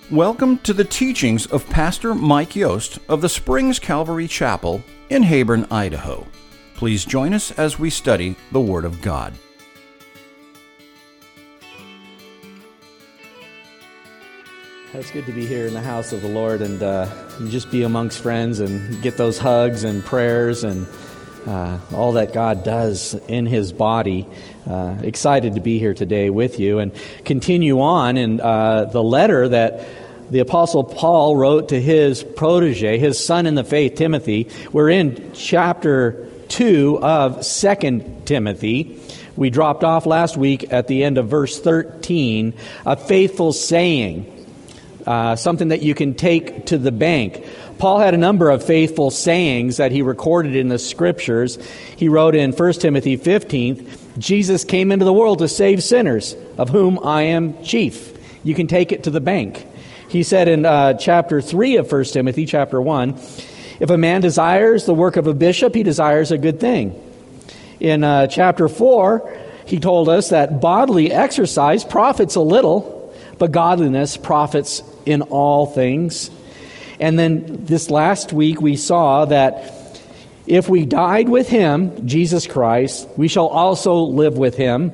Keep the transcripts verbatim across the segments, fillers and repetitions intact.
Welcome to the teachings of Pastor Mike Yost of the Springs Calvary Chapel in Heyburn, Idaho. Please join us as we study the Word of God. It's good to be here in the house of the Lord and uh, just be amongst friends and get those hugs and prayers and uh, all that God does in His body. Uh, excited to be here today with you and continue on in uh, the letter that the Apostle Paul wrote to his protege, his son in the faith, Timothy. We're in chapter two of Second Timothy. We dropped off last week at the end of verse thirteen, a faithful saying. Uh, something that you can take to the bank. Paul had a number of faithful sayings that he recorded in the Scriptures. He wrote in First Timothy fifteen, Jesus came into the world to save sinners, of whom I am chief. You can take it to the bank. He said in uh, chapter three of First Timothy, chapter one, if a man desires the work of a bishop, he desires a good thing. In uh, chapter four, he told us that bodily exercise profits a little, but godliness profits in all things. And then this last week we saw that if we died with Him, Jesus Christ, we shall also live with Him.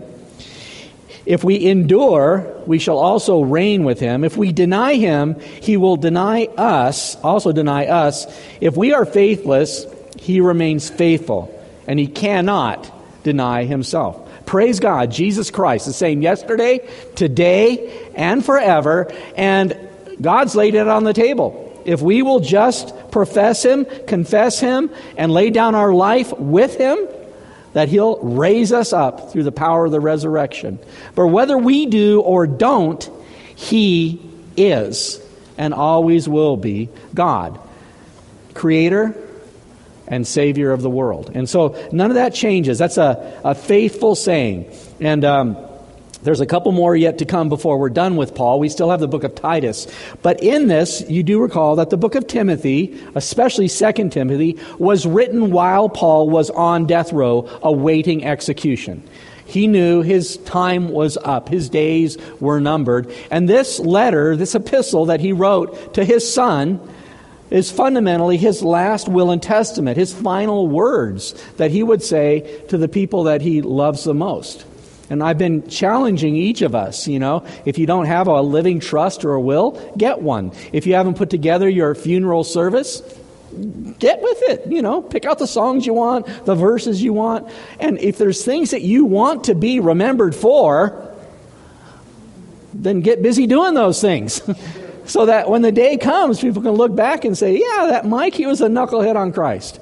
If we endure, we shall also reign with Him. If we deny Him, He will deny us, also deny us. If we are faithless, He remains faithful, and He cannot deny Himself. Praise God, Jesus Christ, the same yesterday, today, and forever, and God's laid it on the table. If we will just profess Him, confess Him, and lay down our life with Him, that He'll raise us up through the power of the resurrection. But whether we do or don't, He is and always will be God, Creator and Savior of the world. And so none of that changes. That's a, a faithful saying. And um, there's a couple more yet to come before we're done with Paul. We still have the book of Titus. But in this, you do recall that the book of Timothy, especially Second Timothy, was written while Paul was on death row awaiting execution. He knew his time was up. His days were numbered. And this letter, this epistle that he wrote to his son, is fundamentally his last will and testament, his final words that he would say to the people that he loves the most. And I've been challenging each of us, you know, if you don't have a living trust or a will, get one. If you haven't put together your funeral service, get with it, you know, pick out the songs you want, the verses you want. And if there's things that you want to be remembered for, then get busy doing those things. So that when the day comes, people can look back and say, yeah, that Mike, he was a knucklehead on Christ.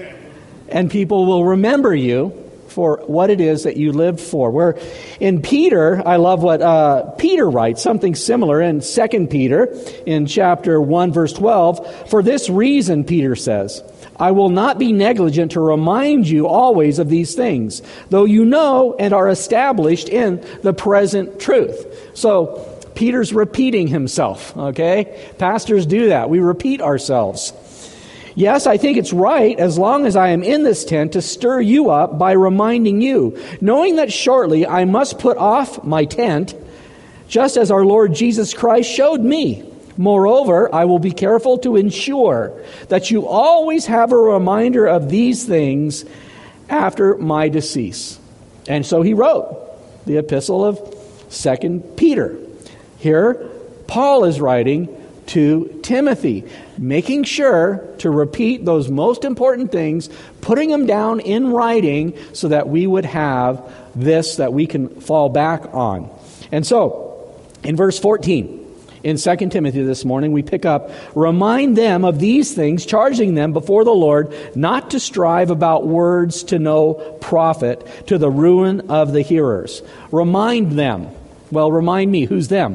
And people will remember you for what it is that you lived for. Where in Peter, I love what uh, Peter writes, something similar in Second Peter in chapter one, verse twelve. For this reason, Peter says, I will not be negligent to remind you always of these things, though you know and are established in the present truth. So Peter's repeating himself, okay? Pastors do that. We repeat ourselves. Yes, I think it's right, as long as I am in this tent, to stir you up by reminding you, knowing that shortly I must put off my tent, just as our Lord Jesus Christ showed me. Moreover, I will be careful to ensure that you always have a reminder of these things after my decease. And so he wrote the epistle of Second Peter. Here, Paul is writing to Timothy, making sure to repeat those most important things, putting them down in writing so that we would have this that we can fall back on. And so, in verse fourteen, in Second Timothy this morning, we pick up, remind them of these things, charging them before the Lord not to strive about words to no profit, to the ruin of the hearers. Remind them. Well, remind me, who's them?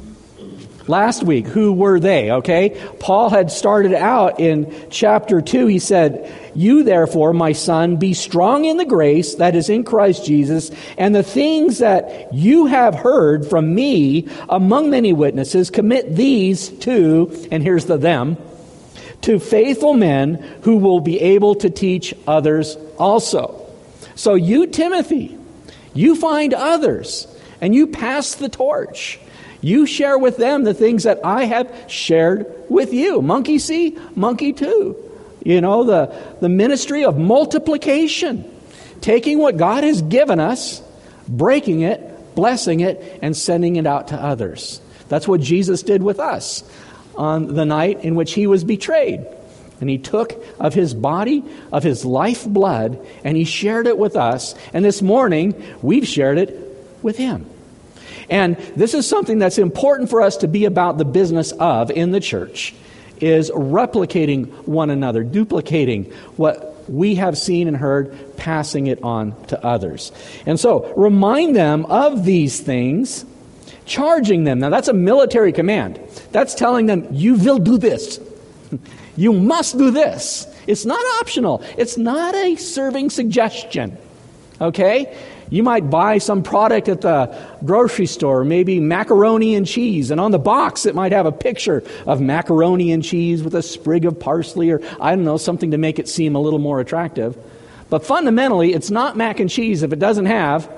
Last week, who were they, okay? Paul had started out in chapter two. He said, you therefore, my son, be strong in the grace that is in Christ Jesus, and the things that you have heard from me among many witnesses, commit these to, and here's the them, to faithful men who will be able to teach others also. So you, Timothy, you find others, and you pass the torch. You share with them the things that I have shared with you. Monkey see, monkey too. You know, the, the ministry of multiplication. Taking what God has given us, breaking it, blessing it, and sending it out to others. That's what Jesus did with us on the night in which he was betrayed. And he took of his body, of his life blood, and he shared it with us. And this morning, we've shared it with him. And this is something that's important for us to be about the business of in the church, is replicating one another, duplicating what we have seen and heard, passing it on to others. And so, remind them of these things, charging them. Now, that's a military command. That's telling them, you will do this. You must do this. It's not optional. It's not a serving suggestion. Okay? You might buy some product at the grocery store, maybe macaroni and cheese, and on the box it might have a picture of macaroni and cheese with a sprig of parsley, or I don't know, something to make it seem a little more attractive. But fundamentally, it's not mac and cheese if it doesn't have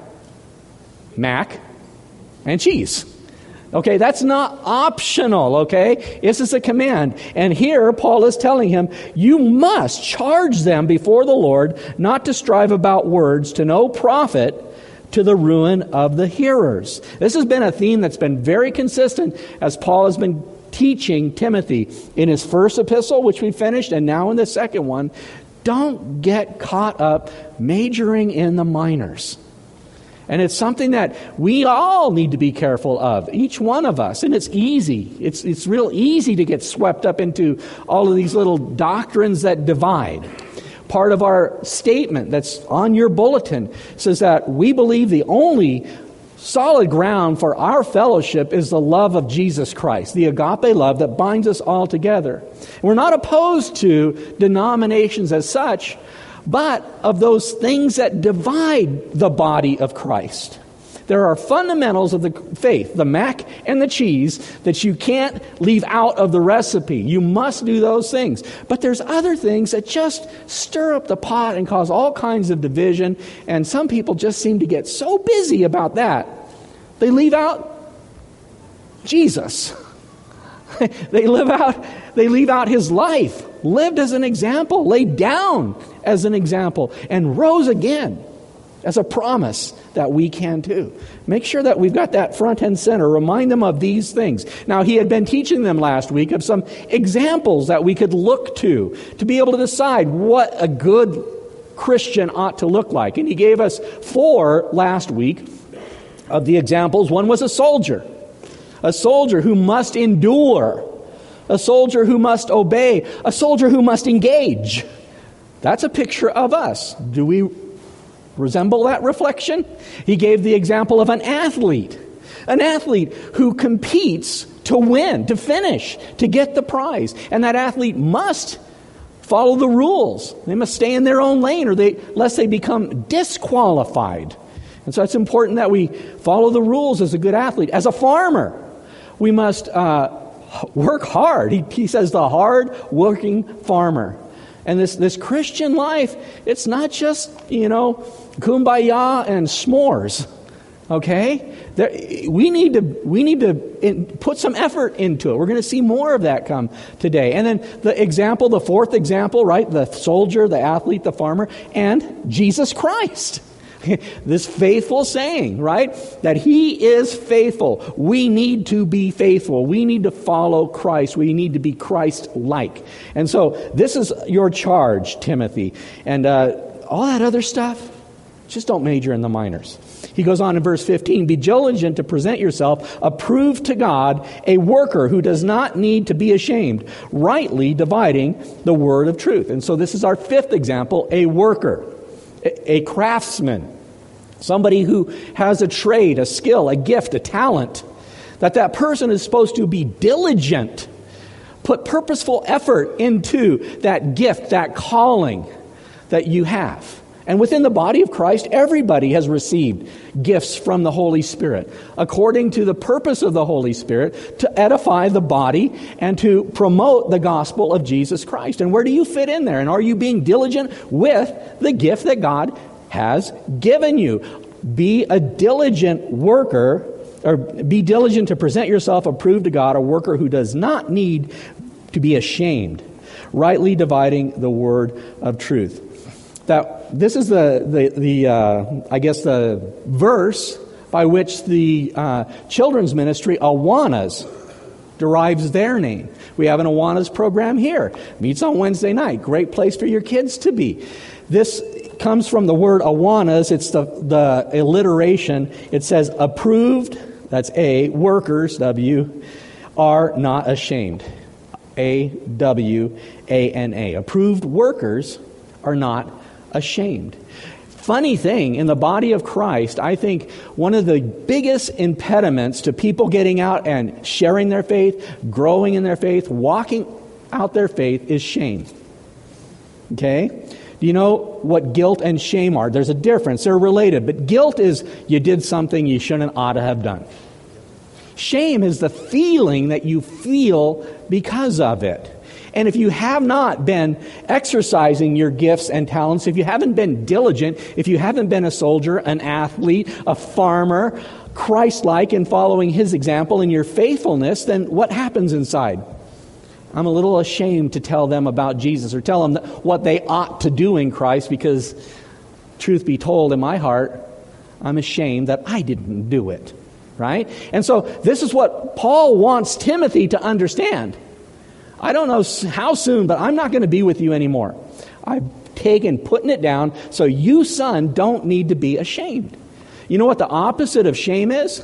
mac and cheese. Okay, that's not optional, okay? This is a command. And here, Paul is telling him, you must charge them before the Lord not to strive about words to no profit, to the ruin of the hearers. This has been a theme that's been very consistent as Paul has been teaching Timothy in his first epistle, which we finished, and now in the second one. Don't get caught up majoring in the minors. And it's something that we all need to be careful of, each one of us. And it's easy. It's it's real easy to get swept up into all of these little doctrines that divide. Part of our statement that's on your bulletin says that we believe the only solid ground for our fellowship is the love of Jesus Christ, the agape love that binds us all together. We're not opposed to denominations as such, but of those things that divide the body of Christ. There are fundamentals of the faith, the mac and the cheese, that you can't leave out of the recipe. You must do those things. But there's other things that just stir up the pot and cause all kinds of division, and some people just seem to get so busy about that, they leave out Jesus. They live out, they leave out his life, lived as an example, laid down as an example, and rose again as a promise that we can too. Make sure that we've got that front and center. Remind them of these things. Now, he had been teaching them last week of some examples that we could look to to be able to decide what a good Christian ought to look like. And he gave us four last week of the examples. One was a soldier. A soldier who must endure. A soldier who must obey. A soldier who must engage. That's a picture of us. Do we resemble that reflection? He gave the example of an athlete. An athlete who competes to win, to finish, to get the prize. And that athlete must follow the rules. They must stay in their own lane, or they, lest they become disqualified. And so it's important that we follow the rules as a good athlete. As a farmer, we must uh, work hard. He, he says the hard-working farmer. And this, this Christian life, it's not just, you know, kumbaya and s'mores, okay? There, we need to we need to in, put some effort into it. We're going to see more of that come today. And then the example, the fourth example, right? The soldier, the athlete, the farmer, and Jesus Christ. This faithful saying, right? That he is faithful. We need to be faithful. We need to follow Christ. We need to be Christ-like. And so this is your charge, Timothy. And uh, all that other stuff, just don't major in the minors. He goes on in verse fifteen, be diligent to present yourself approved to God, a worker who does not need to be ashamed, rightly dividing the word of truth. And so this is our fifth example, a worker. A craftsman, somebody who has a trade, a skill, a gift, a talent, that that person is supposed to be diligent, put purposeful effort into that gift, that calling that you have. And within the body of Christ, everybody has received gifts from the Holy Spirit, according to the purpose of the Holy Spirit, to edify the body and to promote the gospel of Jesus Christ. And where do you fit in there? And are you being diligent with the gift that God has given you? Be a diligent worker or be diligent to present yourself approved to God, a worker who does not need to be ashamed, rightly dividing the word of truth. That this is the the the uh, I guess the verse by which the uh, children's ministry Awanas derives their name. We have an Awanas program here. Meets on Wednesday night. Great place for your kids to be. This comes from the word Awanas. It's the the alliteration. It says approved. That's A. Workers, W, are not ashamed. A W A N A. Approved workers are not ashamed. Funny thing, in the body of Christ, I think one of the biggest impediments to people getting out and sharing their faith, growing in their faith, walking out their faith is shame. Okay? Do you know what guilt and shame are? There's a difference. They're related. But guilt is you did something you shouldn't ought to have done. Shame is the feeling that you feel because of it. And if you have not been exercising your gifts and talents, if you haven't been diligent, if you haven't been a soldier, an athlete, a farmer, Christ-like in following His example in your faithfulness, then what happens inside? I'm a little ashamed to tell them about Jesus or tell them what they ought to do in Christ because, truth be told, in my heart, I'm ashamed that I didn't do it. Right? And so this is what Paul wants Timothy to understand. I don't know how soon, but I'm not going to be with you anymore. I've taken putting it down, so you, son, don't need to be ashamed. You know what the opposite of shame is?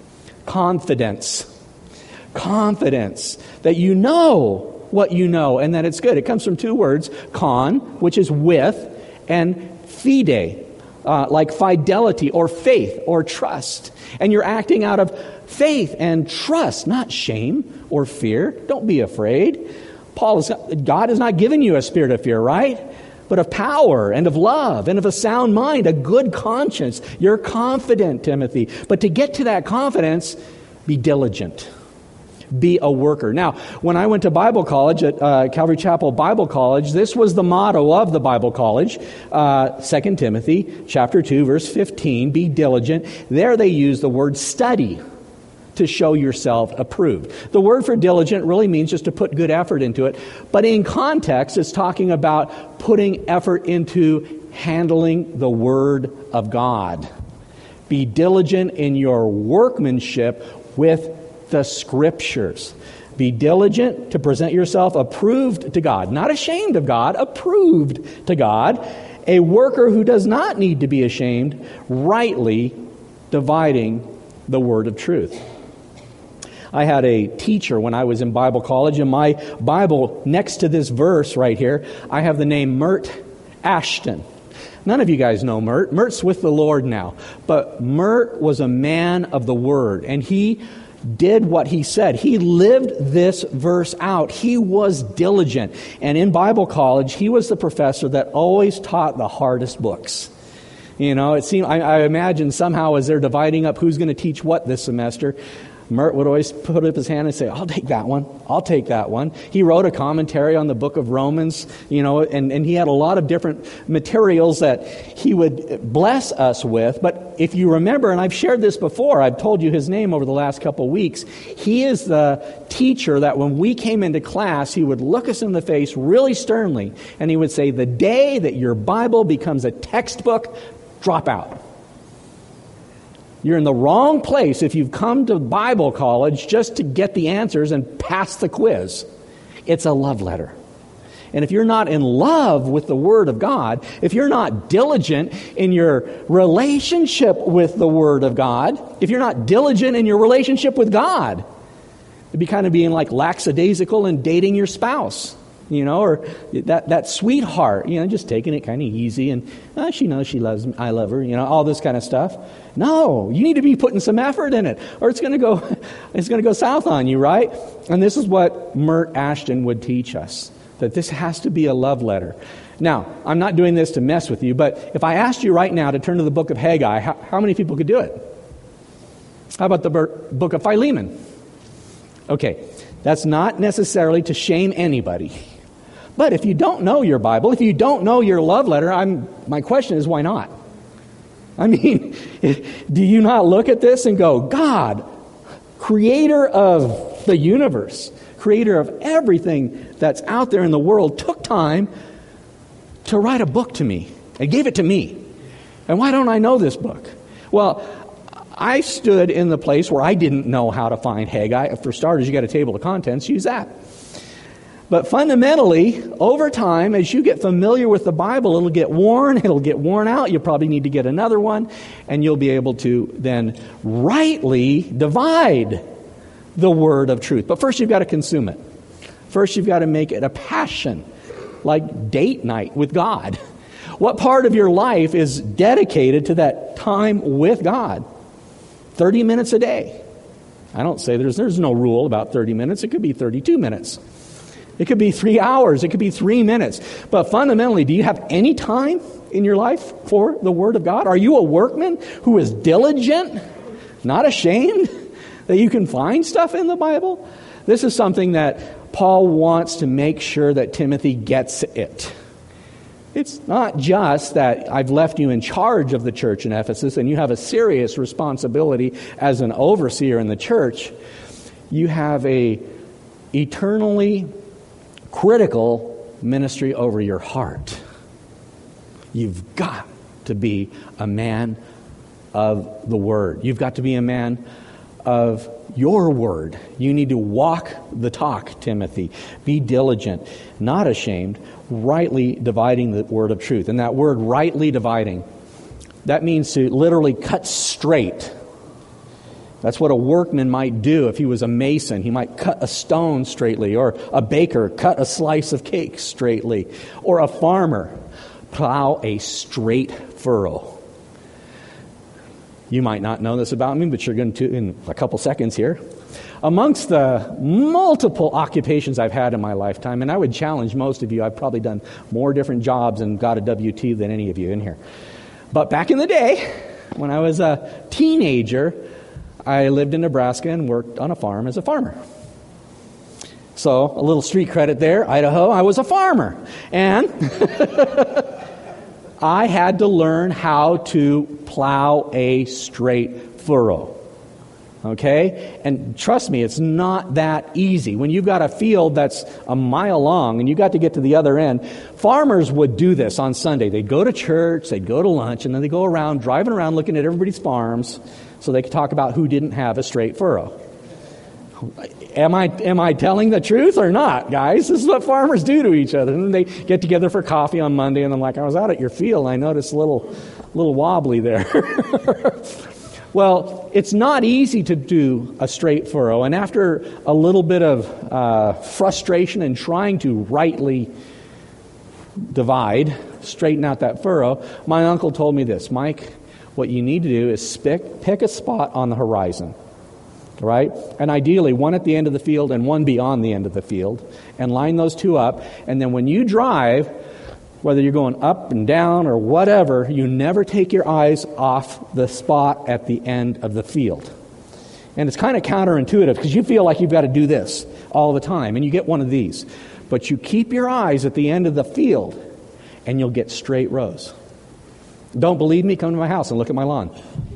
Confidence. Confidence. That you know what you know and that it's good. It comes from two words, con, which is with, and fide, uh, like fidelity or faith or trust. And you're acting out of faith and trust, not shame or fear. Don't be afraid. Paul is, God has not given you a spirit of fear, right? But of power and of love and of a sound mind, a good conscience. You're confident, Timothy. But to get to that confidence, be diligent. Be a worker. Now, when I went to Bible college at uh, Calvary Chapel Bible College, this was the motto of the Bible college, uh, Second Timothy chapter two, verse fifteen, be diligent. There they use the word study to show yourself approved. The word for diligent really means just to put good effort into it. But in context, it's talking about putting effort into handling the Word of God. Be diligent in your workmanship with the Scriptures. Be diligent to present yourself approved to God. Not ashamed of God, approved to God. A worker who does not need to be ashamed, rightly dividing the word of truth. I had a teacher when I was in Bible college. In my Bible, next to this verse right here, I have the name Mert Ashton. None of you guys know Mert. Mert's with the Lord now. But Mert was a man of the Word, and he did what he said. He lived this verse out. He was diligent. And in Bible college, he was the professor that always taught the hardest books. You know, it seemed, I, I imagine somehow as they're dividing up who's going to teach what this semester, Mert would always put up his hand and say, I'll take that one. I'll take that one. He wrote a commentary on the book of Romans, you know, and, and he had a lot of different materials that he would bless us with. But if you remember, and I've shared this before, I've told you his name over the last couple of weeks, he is the teacher that when we came into class, he would look us in the face really sternly, and he would say, the day that your Bible becomes a textbook, drop out. You're in the wrong place if you've come to Bible college just to get the answers and pass the quiz. It's a love letter. And if you're not in love with the Word of God, if you're not diligent in your relationship with the Word of God, if you're not diligent in your relationship with God, it'd be kind of being like lackadaisical and dating your spouse. You know, or that, that sweetheart, you know, just taking it kind of easy and oh, she knows she loves me, I love her, you know, all this kind of stuff. No, you need to be putting some effort in it or it's going to go, it's going to go south on you, right? And this is what Mert Ashton would teach us, that this has to be a love letter. Now, I'm not doing this to mess with you, but if I asked you right now to turn to the book of Haggai, how, how many people could do it? How about the book of Philemon? Okay, that's not necessarily to shame anybody. But if you don't know your Bible, if you don't know your love letter, I'm, my question is, why not? I mean, do you not look at this and go, God, creator of the universe, creator of everything that's out there in the world, took time to write a book to me and gave it to me. And why don't I know this book? Well, I stood in the place where I didn't know how to find Haggai. For starters, you got a table of contents, use that. But fundamentally, over time, as you get familiar with the Bible, it'll get worn, it'll get worn out. You'll probably need to get another one, and you'll be able to then rightly divide the word of truth. But first, you've got to consume it. First, you've got to make it a passion, like date night with God. What part of your life is dedicated to that time with God? thirty minutes a day. I don't say there's there's no rule about thirty minutes. It could be thirty-two minutes. It could be three hours. It could be three minutes. But fundamentally, do you have any time in your life for the Word of God? Are you a workman who is diligent, not ashamed that you can find stuff in the Bible? This is something that Paul wants to make sure that Timothy gets it. It's not just that I've left you in charge of the church in Ephesus and you have a serious responsibility as an overseer in the church. You have a eternally critical ministry over your heart. You've got to be a man of the Word. You've got to be a man of your Word. You need to walk the talk, Timothy. Be diligent, not ashamed, rightly dividing the word of truth. And that word, rightly dividing, that means to literally cut straight. That's what a workman might do if he was a mason. He might cut a stone straightly, or a baker cut a slice of cake straightly, or a farmer plow a straight furrow. You might not know this about me, but you're going to in a couple seconds here. Amongst the multiple occupations I've had in my lifetime, and I would challenge most of you, I've probably done more different jobs and got a W T than any of you in here. But back in the day, when I was a teenager, I lived in Nebraska and worked on a farm as a farmer. So, a little street credit there, Idaho, I was a farmer. And I had to learn how to plow a straight furrow. Okay? And trust me, it's not that easy. When you've got a field that's a mile long and you got to get to the other end, farmers would do this on Sunday. They'd go to church, they'd go to lunch, and then they'd go around, driving around looking at everybody's farms so they could talk about who didn't have a straight furrow. Am I am I telling the truth or not, guys? This is what farmers do to each other. And then they get together for coffee on Monday, and I'm like, I was out at your field, and I noticed a little, little wobbly there. Well, it's not easy to do a straight furrow, and after a little bit of uh, frustration in trying to rightly divide, straighten out that furrow, my uncle told me this: Mike, what you need to do is pick, pick a spot on the horizon, right? And ideally, one at the end of the field and one beyond the end of the field, and line those two up, and then when you drive, whether you're going up and down or whatever, you never take your eyes off the spot at the end of the field. And it's kind of counterintuitive because you feel like you've got to do this all the time, and you get one of these. But you keep your eyes at the end of the field, and you'll get straight rows. Don't believe me? Come to my house and look at my lawn.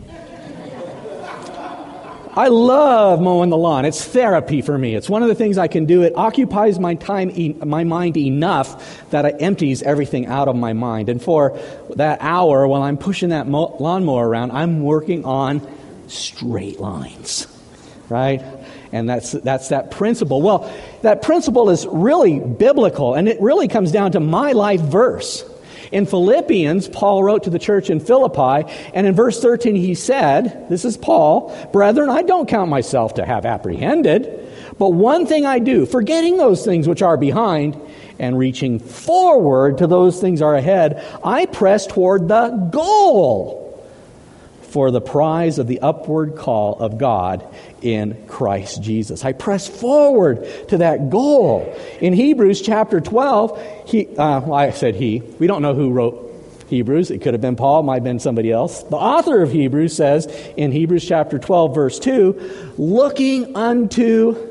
I love mowing the lawn. It's therapy for me. It's one of the things I can do. It occupies my time, my mind enough that it empties everything out of my mind. And for that hour, while I'm pushing that mo- lawnmower around, I'm working on straight lines, right? And that's that's that principle. Well, that principle is really biblical, and it really comes down to my life verse. In Philippians, Paul wrote to the church in Philippi, and in verse thirteen he said, this is Paul, "Brethren, I don't count myself to have apprehended, but one thing I do, forgetting those things which are behind, and reaching forward to those things are ahead, I press toward the goal for the prize of the upward call of God in Christ Jesus." I press forward to that goal. In Hebrews chapter twelve, he, uh, well, I said he. We don't know who wrote Hebrews. It could have been Paul, might have been somebody else. The author of Hebrews says in Hebrews chapter twelve, verse two, "Looking unto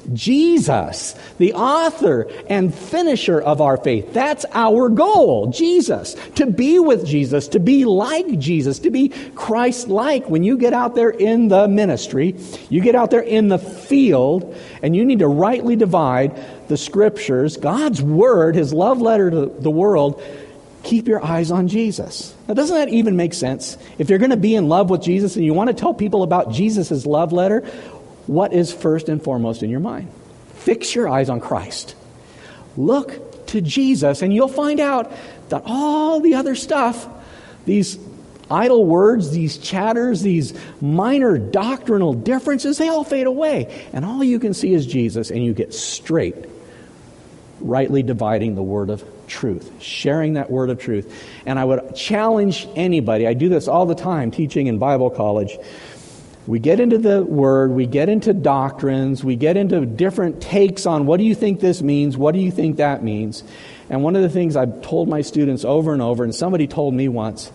Jesus, the author and finisher of our faith. That's our goal, Jesus. To be with Jesus, to be like Jesus, to be Christ-like. When you get out there in the ministry, you get out there in the field, and you need to rightly divide the Scriptures, God's Word, His love letter to the world. Keep your eyes on Jesus. Now, doesn't that even make sense? If you're going to be in love with Jesus and you want to tell people about Jesus' love letter, what is first and foremost in your mind? Fix your eyes on Christ. Look to Jesus, and you'll find out that all the other stuff, these idle words, these chatters, these minor doctrinal differences, they all fade away. And all you can see is Jesus, and you get straight, rightly dividing the word of truth, sharing that word of truth. And I would challenge anybody, I do this all the time teaching in Bible college. We get into the word, we get into doctrines, we get into different takes on what do you think this means, what do you think that means. And one of the things I've told my students over and over, and somebody told me once,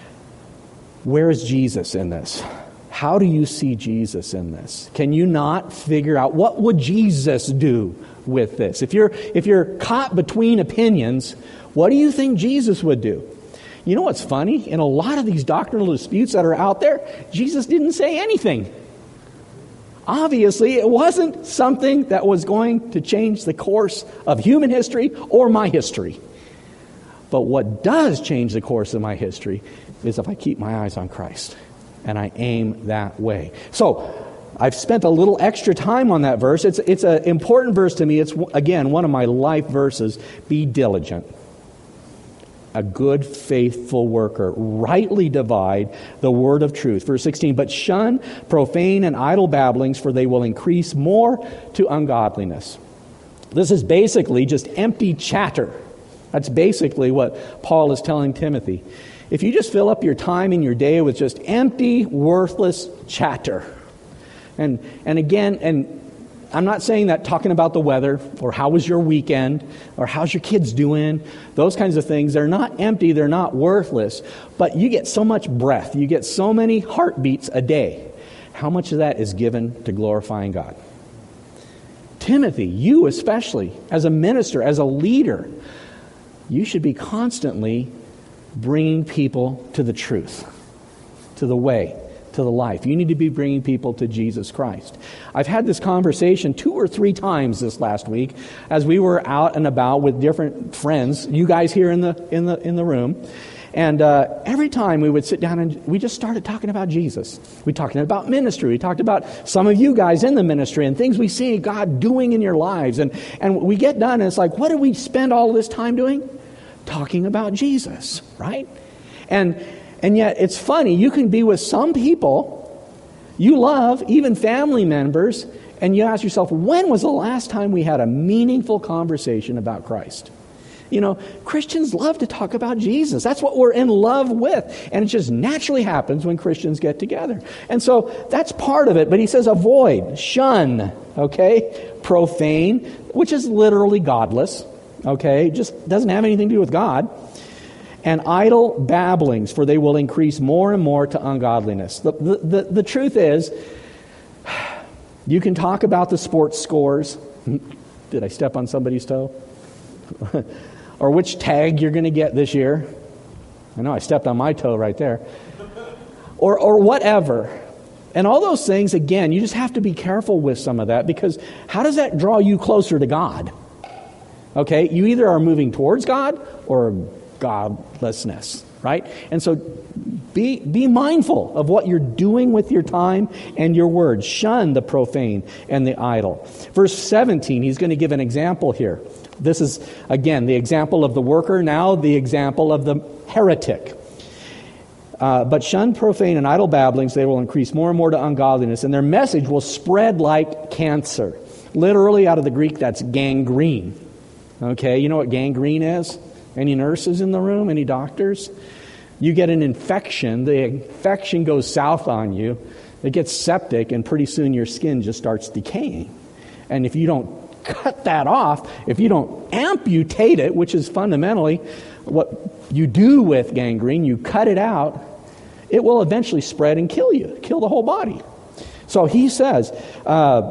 where is Jesus in this? How do you see Jesus in this? Can you not figure out what would Jesus do with this? If you're if you're caught between opinions, what do you think Jesus would do? You know what's funny? In a lot of these doctrinal disputes that are out there, Jesus didn't say anything. Obviously, it wasn't something that was going to change the course of human history or my history. But what does change the course of my history is if I keep my eyes on Christ and I aim that way. So, I've spent a little extra time on that verse. It's it's an important verse to me. It's, again, one of my life verses. Be diligent. A good, faithful worker. Rightly divide the word of truth. Verse sixteen, but shun profane and idle babblings, for they will increase more to ungodliness. This is basically just empty chatter. That's basically what Paul is telling Timothy. If you just fill up your time and your day with just empty, worthless chatter. And and again, and I'm not saying that talking about the weather or how was your weekend or how's your kids doing, those kinds of things, they're not empty, they're not worthless, but you get so much breath, you get so many heartbeats a day. How much of that is given to glorifying God? Timothy, you especially, as a minister, as a leader, you should be constantly bringing people to the truth, to the way, to the life. You need to be bringing people to Jesus Christ. I've had this conversation two or three times this last week as we were out and about with different friends, you guys here in the in the in the room. And uh, every time we would sit down and we just started talking about Jesus. We talked about ministry. We talked about some of you guys in the ministry and things we see God doing in your lives. And, and we get done and it's like, what did we spend all this time doing? Talking about Jesus, right? And and yet it's funny, you can be with some people you love, even family members, and you ask yourself, when was the last time we had a meaningful conversation about Christ? You know, Christians love to talk about Jesus. That's what we're in love with. And it just naturally happens when Christians get together. And so that's part of it. But he says avoid, shun, okay? Profane, which is literally godless, okay? Just doesn't have anything to do with God. And idle babblings, for they will increase more and more to ungodliness. The, the, the, the truth is, you can talk about the sports scores. Did I step on somebody's toe? Or which tag you're going to get this year. I know I stepped on my toe right there. Or or whatever. And all those things, again, you just have to be careful with some of that, because how does that draw you closer to God? Okay, you either are moving towards God or godlessness, right? And so be be mindful of what you're doing with your time and your words. Shun the profane and the idle. Verse seventeen, he's going to give an example here. This is, again, the example of the worker, now the example of the heretic. Uh, but shun profane and idle babblings, they will increase more and more to ungodliness, and their message will spread like cancer. Literally, out of the Greek, that's gangrene. Okay, you know what gangrene is? Any nurses in the room? Any doctors? You get an infection, the infection goes south on you, it gets septic, and pretty soon your skin just starts decaying. And if you don't cut that off, if you don't amputate it, which is fundamentally what you do with gangrene, you cut it out, it will eventually spread and kill you, kill the whole body. So he says, uh,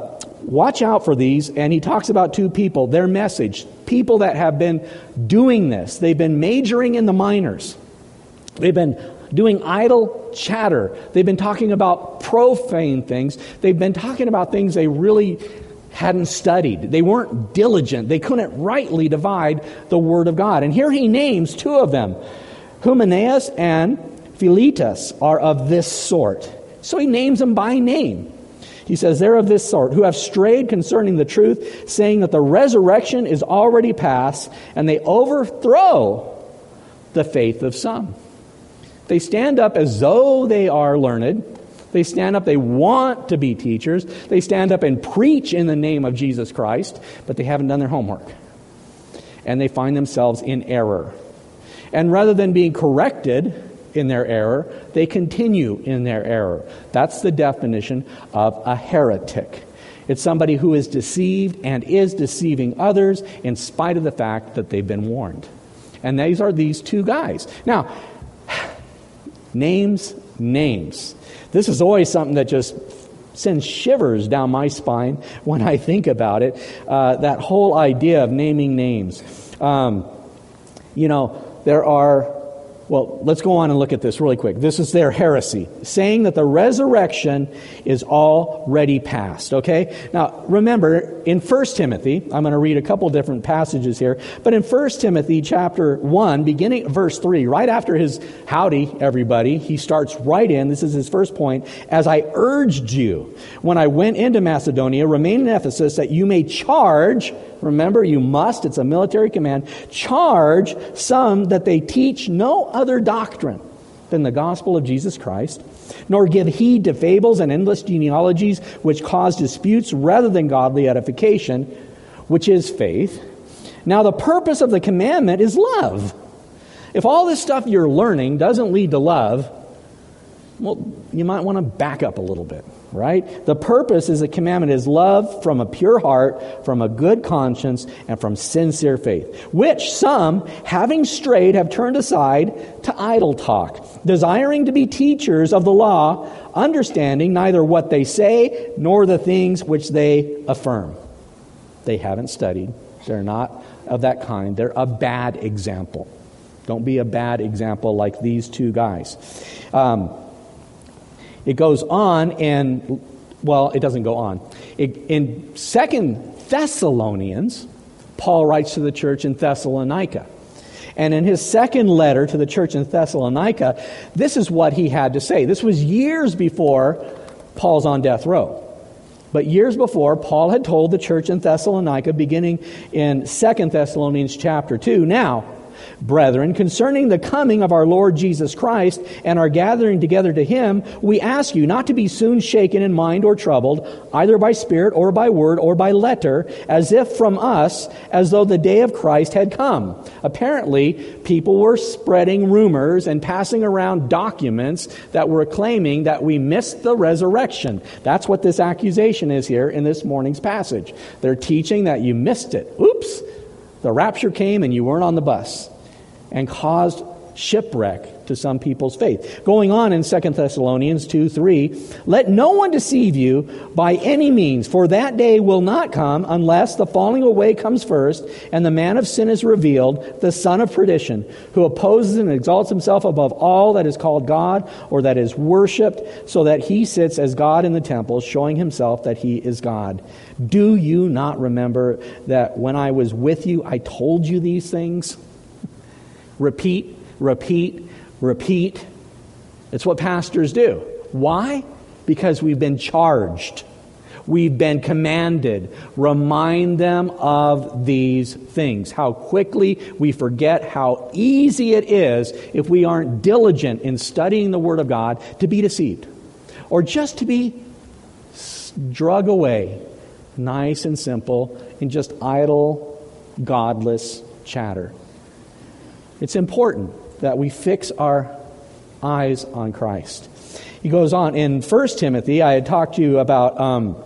Watch out for these. And he talks about two people, their message. People that have been doing this. They've been majoring in the minors. They've been doing idle chatter. They've been talking about profane things. They've been talking about things they really hadn't studied. They weren't diligent. They couldn't rightly divide the Word of God. And here he names two of them. Hymenaeus and Philetus are of this sort. So he names them by name. He says, they're of this sort, who have strayed concerning the truth, saying that the resurrection is already past, and they overthrow the faith of some. They stand up as though they are learned. They stand up, they want to be teachers. They stand up and preach in the name of Jesus Christ, but they haven't done their homework. And they find themselves in error. And rather than being corrected in their error, they continue in their error. That's the definition of a heretic. It's somebody who is deceived and is deceiving others in spite of the fact that they've been warned. And these are these two guys. Now, names, names. This is always something that just sends shivers down my spine when I think about it. Uh, that whole idea of naming names. Um, you know, there are, well, let's go on and look at this really quick. This is their heresy, saying that the resurrection is already past, okay? Now, remember, in First Timothy, I'm going to read a couple different passages here, but in First Timothy chapter one, beginning verse three, right after his howdy, everybody, he starts right in, this is his first point, as I urged you when I went into Macedonia, remain in Ephesus, that you may charge, remember, you must, it's a military command, charge some that they teach no other doctrine than the gospel of Jesus Christ, nor give heed to fables and endless genealogies which cause disputes rather than godly edification, which is faith. Now the purpose of the commandment is love. If all this stuff you're learning doesn't lead to love, well, you might want to back up a little bit, right? The purpose is the commandment is love from a pure heart, from a good conscience, and from sincere faith, which some, having strayed, have turned aside to idle talk, desiring to be teachers of the law, understanding neither what they say nor the things which they affirm. They haven't studied. They're not of that kind. They're a bad example. Don't be a bad example like these two guys. Um, It goes on, and, well, it doesn't go on. It, in Second Thessalonians, Paul writes to the church in Thessalonica. And in his second letter to the church in Thessalonica, this is what he had to say. This was years before Paul's on death row. But years before, Paul had told the church in Thessalonica, beginning in Second Thessalonians chapter two, now, brethren, concerning the coming of our Lord Jesus Christ and our gathering together to Him, we ask you not to be soon shaken in mind or troubled, either by spirit or by word or by letter, as if from us, as though the day of Christ had come. Apparently, people were spreading rumors and passing around documents that were claiming that we missed the resurrection. That's what this accusation is here in this morning's passage. They're teaching that you missed it. Oops! The rapture came and you weren't on the bus, and caused shipwreck to some people's faith. Going on in Second Thessalonians two three, let no one deceive you by any means, for that day will not come unless the falling away comes first, and the man of sin is revealed, the son of perdition, who opposes and exalts himself above all that is called God or that is worshipped, so that he sits as God in the temple, showing himself that he is God. Do you not remember that when I was with you, I told you these things? Repeat, repeat, repeat. It's what pastors do. Why? Because we've been charged. We've been commanded. Remind them of these things. How quickly we forget how easy it is, if we aren't diligent in studying the Word of God, to be deceived. Or just to be drug away, nice and simple, in just idle, godless chatter. It's important that we fix our eyes on Christ. He goes on in First Timothy. I had talked to you about um,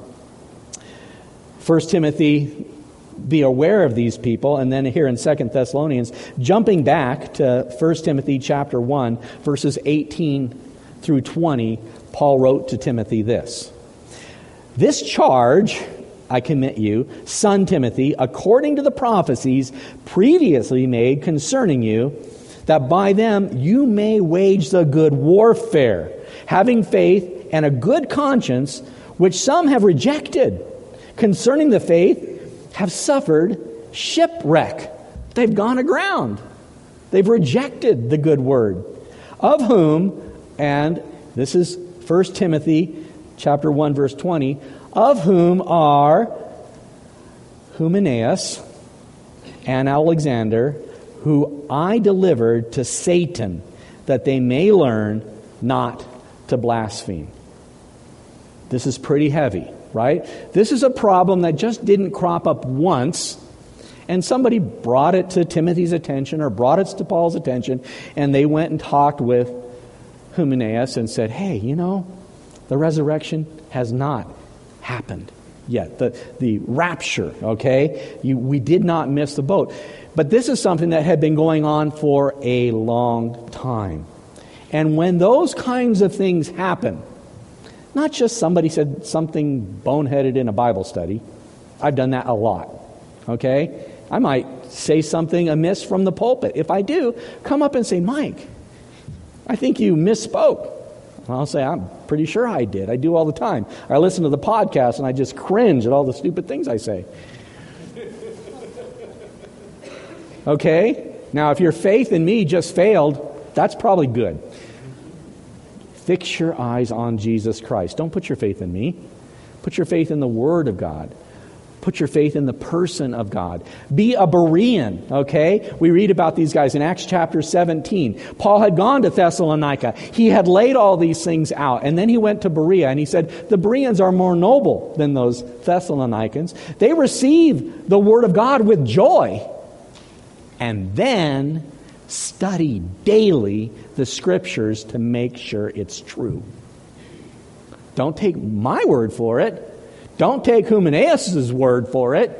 First Timothy, be aware of these people, and then here in Second Thessalonians, jumping back to First Timothy chapter one, verses eighteen through twenty, Paul wrote to Timothy this. This charge I commit you, son Timothy, according to the prophecies previously made concerning you, that by them you may wage the good warfare, having faith and a good conscience, which some have rejected. Concerning the faith, have suffered shipwreck. They've gone aground. They've rejected the good word. Of whom, and this is First Timothy chapter one, verse twenty, of whom are Hymenaeus and Alexander, who I delivered to Satan, that they may learn not to blaspheme. This is pretty heavy, right? This is a problem that just didn't crop up once, and somebody brought it to Timothy's attention or brought it to Paul's attention, and they went and talked with Hymenaeus and said, hey, you know, the resurrection has not happened yet. The, the rapture, okay? You, we did not miss the boat. But this is something that had been going on for a long time. And when those kinds of things happen, not just somebody said something boneheaded in a Bible study. I've done that a lot, okay? I might say something amiss from the pulpit. If I do, come up and say, Mike, I think you misspoke. And I'll say, I'm pretty sure I did. I do all the time. I listen to the podcast and I just cringe at all the stupid things I say. Okay? Now, if your faith in me just failed, that's probably good. Fix your eyes on Jesus Christ. Don't put your faith in me. Put your faith in the Word of God. Put your faith in the person of God. Be a Berean, okay? We read about these guys in Acts chapter seventeen. Paul had gone to Thessalonica. He had laid all these things out. And then he went to Berea and he said, the Bereans are more noble than those Thessalonians. They receive the Word of God with joy. And then study daily the Scriptures to make sure it's true. Don't take my word for it. Don't take Hymenaeus' word for it.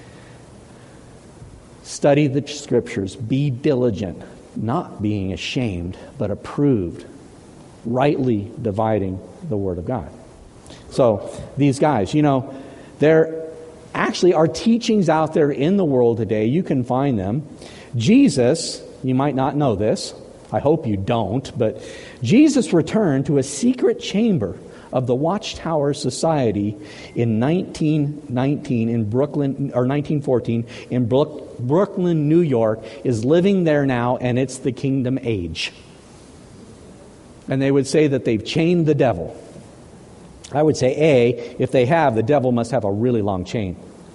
Study the Scriptures. Be diligent, not being ashamed, but approved, rightly dividing the Word of God. So, these guys, you know, there actually are teachings out there in the world today. You can find them. Jesus, you might not know this. I hope you don't, but Jesus returned to a secret chamber of the Watchtower Society in nineteen nineteen in Brooklyn, or nineteen fourteen in Brook, Brooklyn, New York, is living there now, and it's the Kingdom Age. And they would say that they've chained the devil. I would say, A, if they have, the devil must have a really long chain.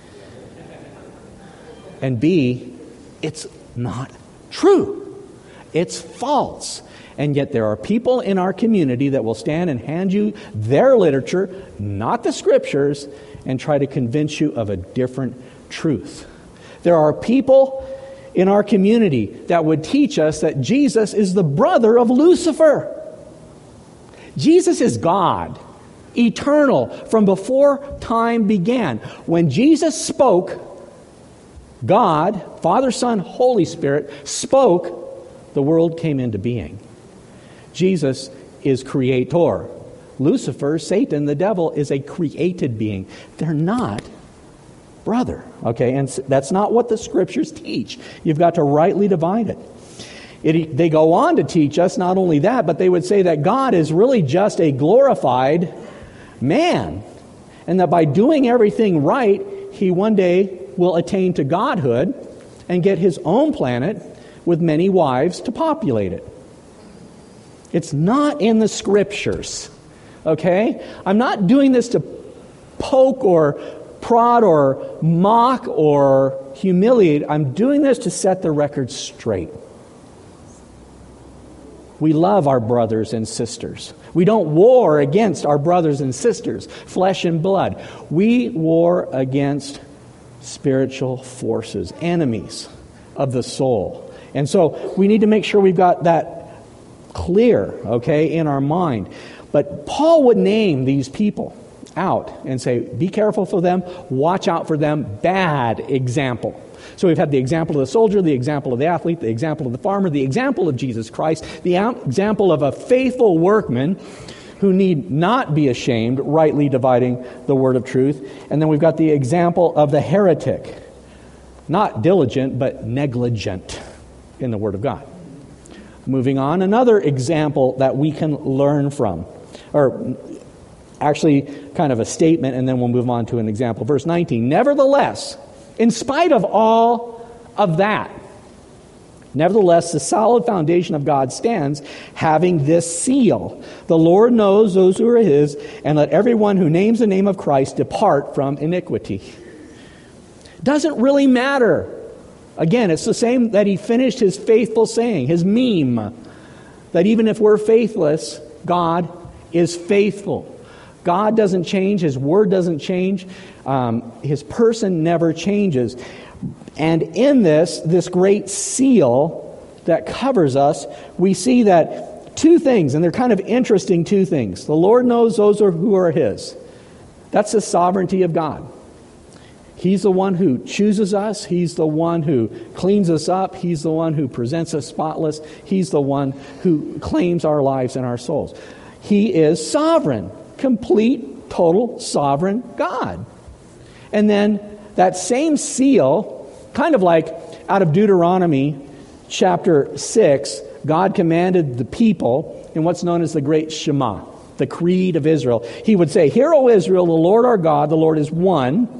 And B, it's not true. It's false. And yet there are people in our community that will stand and hand you their literature, not the Scriptures, and try to convince you of a different truth. There are people in our community that would teach us that Jesus is the brother of Lucifer. Jesus is God, eternal, from before time began. When Jesus spoke, God, Father, Son, Holy Spirit, spoke, the world came into being. Jesus is creator. Lucifer, Satan, the devil, is a created being. They're not brother. Okay, and that's not what the Scriptures teach. You've got to rightly divide it. It. They go on to teach us not only that, but they would say that God is really just a glorified man. And that by doing everything right, he one day will attain to godhood and get his own planet with many wives to populate it. It's not in the Scriptures, okay? I'm not doing this to poke or prod or mock or humiliate. I'm doing this to set the record straight. We love our brothers and sisters. We don't war against our brothers and sisters, flesh and blood. We war against spiritual forces, enemies of the soul. And so we need to make sure we've got that clear, okay, in our mind. But Paul would name these people out and say, be careful for them, watch out for them, bad example. So we've had the example of the soldier, the example of the athlete, the example of the farmer, the example of Jesus Christ, the example of a faithful workman who need not be ashamed, rightly dividing the word of truth. And then we've got the example of the heretic. Not diligent, but negligent in the word of God. Moving on, another example that we can learn from. Or actually kind of a statement, and then we'll move on to an example. Verse nineteen, nevertheless, in spite of all of that, nevertheless, the solid foundation of God stands, having this seal. The Lord knows those who are his, and let everyone who names the name of Christ depart from iniquity. Doesn't really matter. Again, it's the same that he finished his faithful saying, his meme, that even if we're faithless, God is faithful. God doesn't change. His word doesn't change. Um, his person never changes. And in this, this great seal that covers us, we see that two things, and they're kind of interesting two things. The Lord knows those who are his. That's the sovereignty of God. He's the one who chooses us. He's the one who cleans us up. He's the one who presents us spotless. He's the one who claims our lives and our souls. He is sovereign, complete, total, sovereign God. And then that same seal, kind of like out of Deuteronomy chapter six, God commanded the people in what's known as the Great Shema, the Creed of Israel. He would say, "Hear, O Israel, the Lord our God, the Lord is one.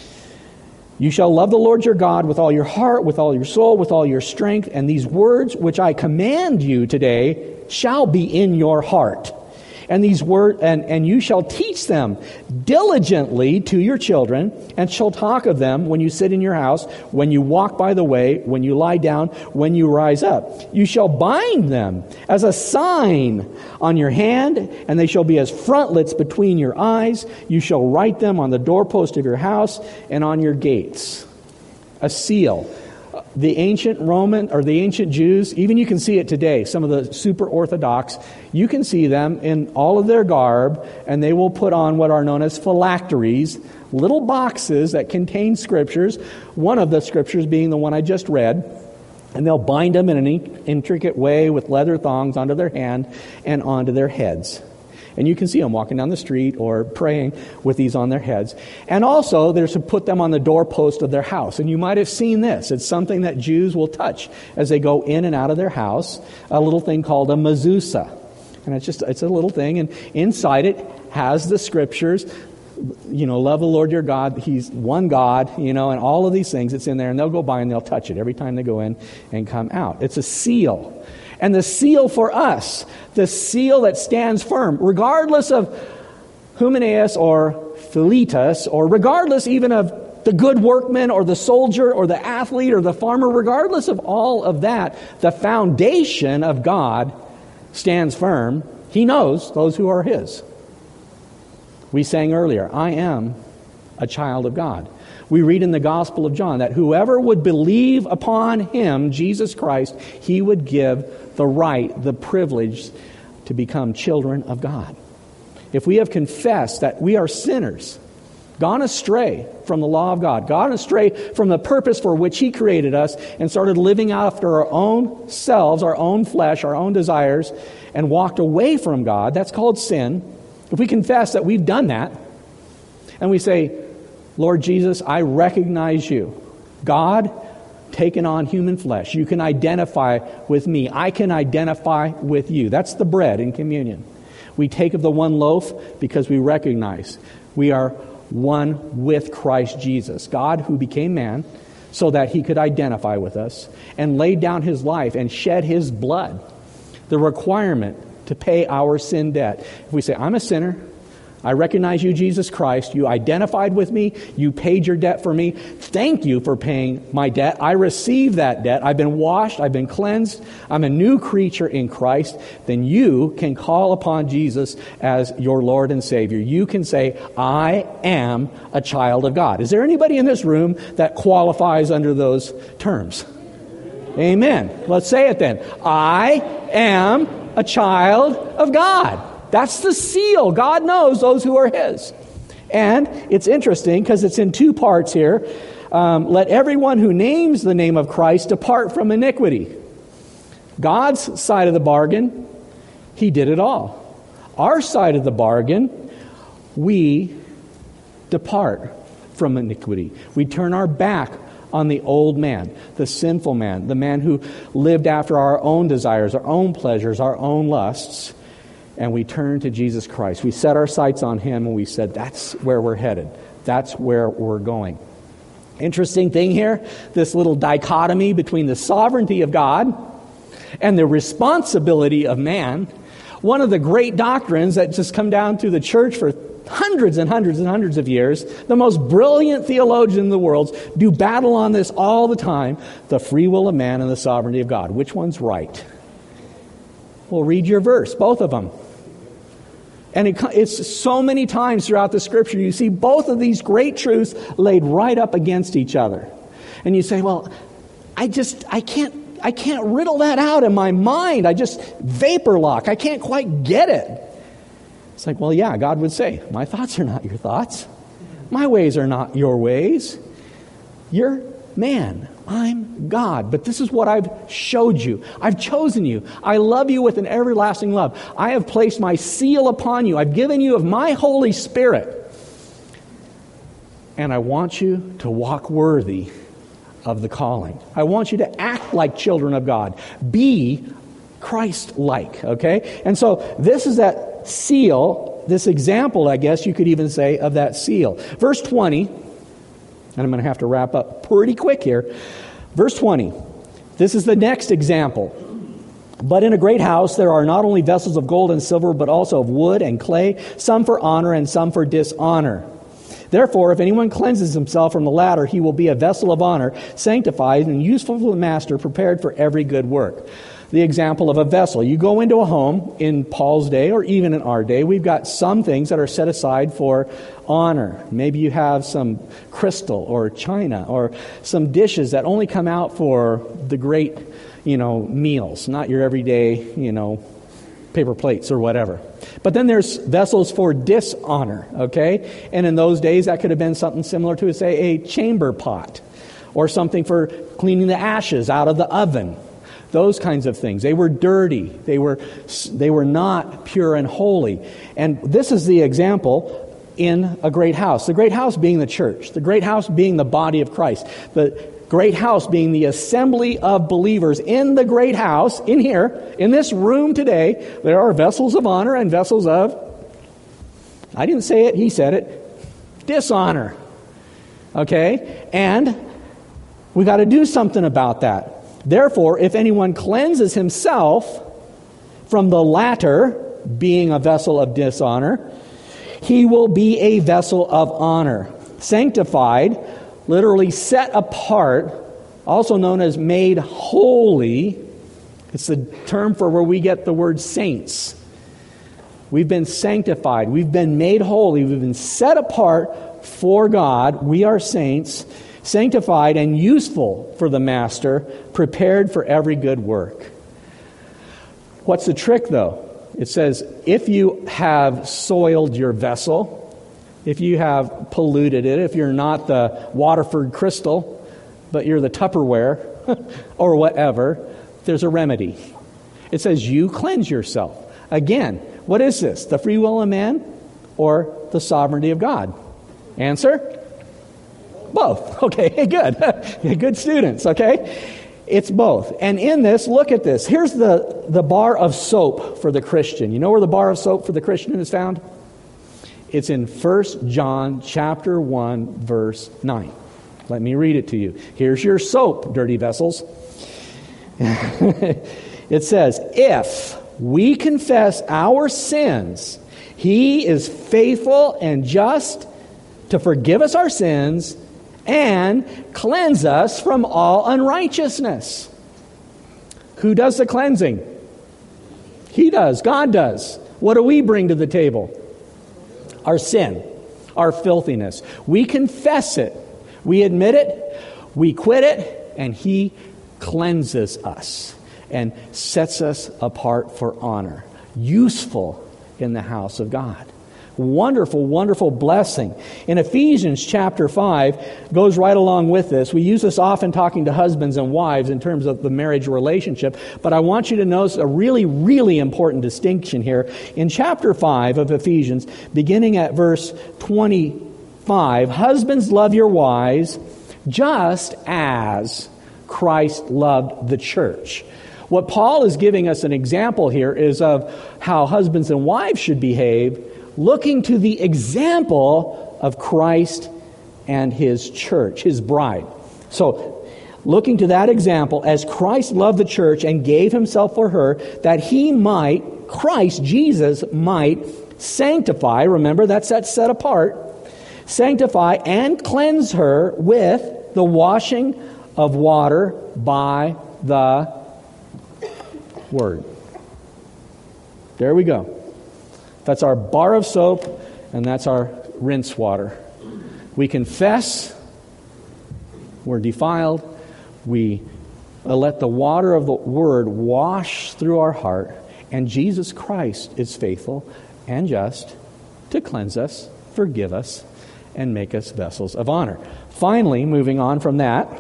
You shall love the Lord your God with all your heart, with all your soul, with all your strength, and these words which I command you today shall be in your heart. And these words, and, and you shall teach them diligently to your children, and shall talk of them when you sit in your house, when you walk by the way, when you lie down, when you rise up. You shall bind them as a sign on your hand, and they shall be as frontlets between your eyes. You shall write them on the doorpost of your house and on your gates." A seal. The ancient Roman, or the ancient Jews, even you can see it today, some of the super Orthodox, you can see them in all of their garb, and they will put on what are known as phylacteries, little boxes that contain scriptures, one of the scriptures being the one I just read, and they'll bind them in an intricate way with leather thongs onto their hand and onto their heads. And you can see them walking down the street or praying with these on their heads. And also, they're to put them on the doorpost of their house. And you might have seen this. It's something that Jews will touch as they go in and out of their house, a little thing called a mezuzah. And it's just, it's a little thing. And inside it has the scriptures, you know, love the Lord your God. He's one God, you know, and all of these things. It's in there. And they'll go by and they'll touch it every time they go in and come out. It's a seal. And the seal for us, the seal that stands firm, regardless of Humenaeus or Philetus, or regardless even of the good workman or the soldier or the athlete or the farmer, regardless of all of that, the foundation of God stands firm. He knows those who are his. We sang earlier, "I am a child of God." We read in the Gospel of John that whoever would believe upon him, Jesus Christ, he would give the right, the privilege to become children of God. If we have confessed that we are sinners, gone astray from the law of God, gone astray from the purpose for which he created us, and started living after our own selves, our own flesh, our own desires, and walked away from God, that's called sin. If we confess that we've done that, and we say, "Lord Jesus, I recognize you. God, taken on human flesh. You can identify with me. I can identify with you." That's the bread in communion. We take of the one loaf because we recognize we are one with Christ Jesus. God who became man so that he could identify with us and laid down his life and shed his blood. The requirement to pay our sin debt. If we say, "I'm a sinner. I recognize you, Jesus Christ. You identified with me. You paid your debt for me. Thank you for paying my debt. I receive that debt. I've been washed. I've been cleansed. I'm a new creature in Christ." Then you can call upon Jesus as your Lord and Savior. You can say, "I am a child of God." Is there anybody in this room that qualifies under those terms? Amen. Let's say it then. I am a child of God. That's the seal. God knows those who are his. And it's interesting because it's in two parts here. Um, let everyone who names the name of Christ depart from iniquity. God's side of the bargain, he did it all. our side of the bargain, we depart from iniquity. We turn our back on the old man, the sinful man, the man who lived after our own desires, our own pleasures, our own lusts, and we turn to Jesus Christ. We set our sights on Him, and we said, that's where we're headed. That's where we're going. Interesting thing here, this little dichotomy between the sovereignty of God and the responsibility of man. One of the great doctrines that just come down through the church for hundreds and hundreds and hundreds of years, the most brilliant theologians in the world do battle on this all the time, the free will of man and the sovereignty of God. Which one's right? Well, read your verse, both of them. And it, it's so many times throughout the Scripture, you see both of these great truths laid right up against each other. And you say, well, I just, I can't, I can't riddle that out in my mind. I just vapor lock. I can't quite get it. It's like, well, yeah, God would say, my thoughts are not your thoughts. My ways are not your ways. You're man. I'm God. But this is what I've showed you. I've chosen you. I love you with an everlasting love. I have placed my seal upon you. I've given you of my Holy Spirit. And I want you to walk worthy of the calling. I want you to act like children of God. Be Christ-like, okay? And so this is that seal, this example, I guess you could even say, of that seal. Verse twenty, and I'm going to have to wrap up pretty quick here. Verse twenty, this is the next example. But in a great house there are not only vessels of gold and silver, but also of wood and clay, some for honor and some for dishonor. Therefore, if anyone cleanses himself from the latter, he will be a vessel of honor, sanctified and useful for the master, prepared for every good work. The example of a vessel. You go into a home in Paul's day, or even in our day, we've got some things that are set aside for honor. Maybe you have some crystal or china or some dishes that only come out for the great, you know, meals, not your everyday, you know, paper plates or whatever. But then there's vessels for dishonor, okay? And in those days, that could have been something similar to, say, a chamber pot, or something for cleaning the ashes out of the oven. Those kinds of things. They were dirty. They were they were not pure and holy. And this is the example in a great house. The great house being the church. The great house being the body of Christ. The great house being the assembly of believers. In the great house, in here, in this room today, there are vessels of honor and vessels of, I didn't say it, he said it, dishonor. Okay? And we got to do something about that. Therefore, if anyone cleanses himself from the latter, being a vessel of dishonor, he will be a vessel of honor, sanctified, literally set apart, also known as made holy. It's the term for where we get the word saints. We've been sanctified. We've been made holy. We've been set apart for God. We are saints, sanctified and useful for the master, prepared for every good work. What's the trick, though? It says, if you have soiled your vessel, if you have polluted it, if you're not the Waterford crystal, but you're the Tupperware or whatever, there's a remedy. It says you cleanse yourself. Again, what is this? The free will of man or the sovereignty of God? Answer? Both. Okay, good. Good students, okay? It's both. And in this, look at this. Here's the, the bar of soap for the Christian. You know where the bar of soap for the Christian is found? It's in First John chapter one, verse nine. Let me read it to you. Here's your soap, dirty vessels. It says, if we confess our sins, He is faithful and just to forgive us our sins and cleanse us from all unrighteousness. Who does the cleansing? He does. God does. What do we bring to the table? Our sin, our filthiness. We confess it. We admit it. We quit it. And He cleanses us and sets us apart for honor. Useful in the house of God. Wonderful, wonderful blessing. In Ephesians chapter five, goes right along with this. We use this often talking to husbands and wives in terms of the marriage relationship, but I want you to notice a really, really important distinction here. In chapter five of Ephesians, beginning at verse twenty-five, husbands, love your wives just as Christ loved the church. What Paul is giving us an example here is of how husbands and wives should behave, looking to the example of Christ and His church, His bride. So, looking to that example, as Christ loved the church and gave Himself for her, that He might, Christ, Jesus, might sanctify, remember that's that set apart, sanctify and cleanse her with the washing of water by the Word. There we go. That's our bar of soap, and that's our rinse water. We confess we're defiled. We let the water of the Word wash through our heart, and Jesus Christ is faithful and just to cleanse us, forgive us, and make us vessels of honor. Finally, moving on from that,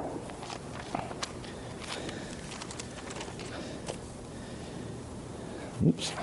oops.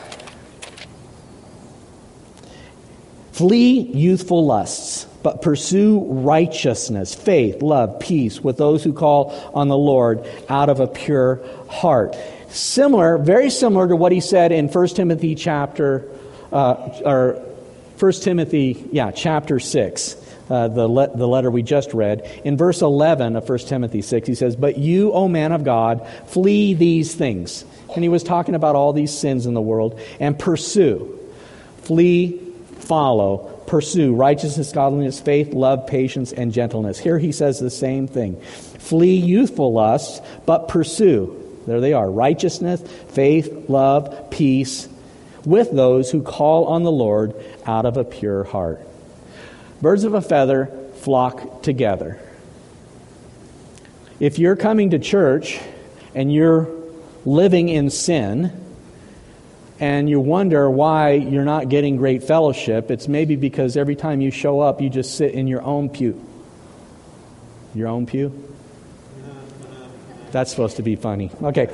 Flee youthful lusts, but pursue righteousness, faith, love, peace with those who call on the Lord out of a pure heart. Similar, very similar to what he said in First Timothy chapter, uh, or First Timothy, yeah, chapter six, uh, the le- the letter we just read. In verse eleven of First Timothy six, he says, "But you, O man of God, flee these things." And he was talking about all these sins in the world, and pursue, flee. Follow, pursue righteousness, godliness, faith, love, patience, and gentleness. Here he says the same thing. Flee youthful lusts, but pursue. There they are. Righteousness, faith, love, peace, with those who call on the Lord out of a pure heart. Birds of a feather flock together. If you're coming to church and you're living in sin, and you wonder why you're not getting great fellowship, it's maybe because every time you show up, you just sit in your own pew. Your own pew? That's supposed to be funny. Okay.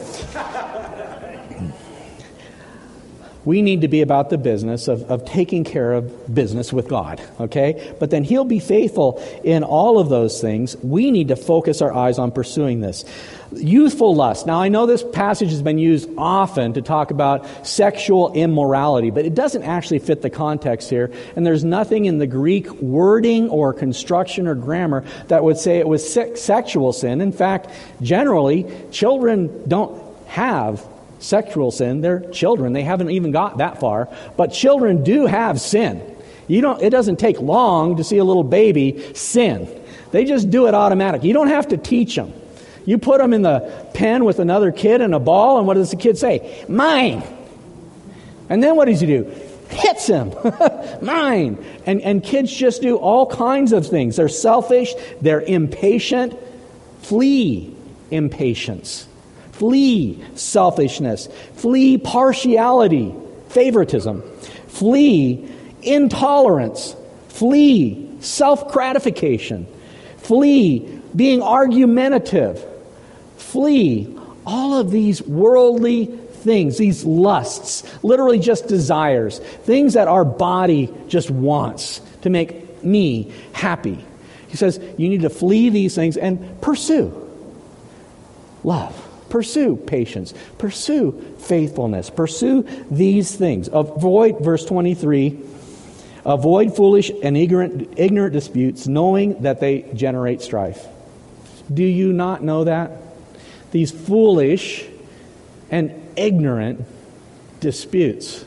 We need to be about the business of, of taking care of business with God, okay? But then He'll be faithful in all of those things. We need to focus our eyes on pursuing this. Youthful lust. Now, I know this passage has been used often to talk about sexual immorality, but it doesn't actually fit the context here. And there's nothing in the Greek wording or construction or grammar that would say it was se- sexual sin. In fact, generally, children don't have sexual sin. They're children. They haven't even got that far. But children do have sin. You don't. It doesn't take long to see a little baby sin. They just do it automatic. You don't have to teach them. You put them in the pen with another kid and a ball, and what does the kid say? Mine. And then what does he do? Hits him. Mine. And, and kids just do all kinds of things. They're selfish. They're impatient. Flee impatience. Flee selfishness. Flee partiality, favoritism. Flee intolerance. Flee self-gratification. Flee being argumentative. Flee all of these worldly things, these lusts, literally just desires, things that our body just wants to make me happy. He says you need to flee these things and pursue love. Pursue patience. Pursue faithfulness. Pursue these things. Avoid, verse twenty-three, avoid foolish and ignorant, ignorant disputes, knowing that they generate strife. Do you not know that? These foolish and ignorant disputes.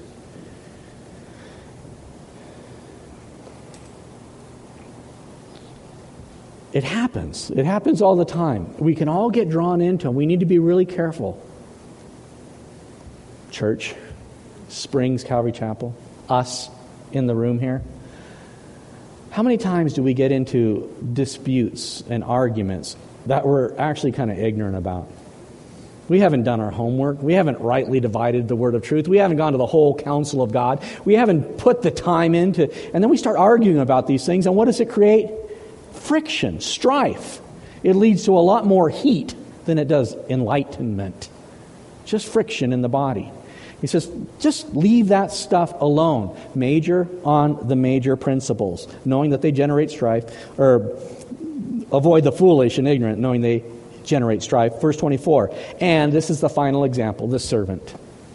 It happens. It happens all the time. We can all get drawn into them. We need to be really careful. Church, Springs Calvary Chapel, us in the room here. How many times do we get into disputes and arguments that we're actually kind of ignorant about? We haven't done our homework. We haven't rightly divided the word of truth. We haven't gone to the whole counsel of God. We haven't put the time into, and then we start arguing about these things, and what does it create? Friction, strife. It leads to a lot more heat than it does enlightenment. Just friction in the body. He says, just leave that stuff alone. Major on the major principles, knowing that they generate strife, or avoid the foolish and ignorant, knowing they generate strife. Verse twenty-four, and this is the final example, the servant.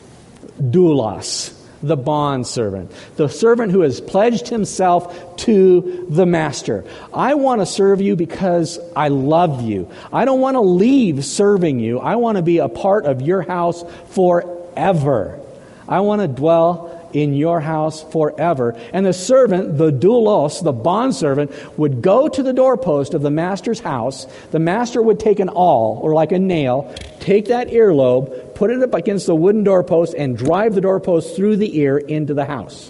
Doulos, the bondservant. The servant who has pledged himself to the master. I want to serve you because I love you. I don't want to leave serving you. I want to be a part of your house forever. I want to dwell in your house forever. And the servant, the doulos, the bondservant, would go to the doorpost of the master's house. The master would take an awl, or like a nail, take that earlobe, put it up against the wooden doorpost, and drive the doorpost through the ear into the house.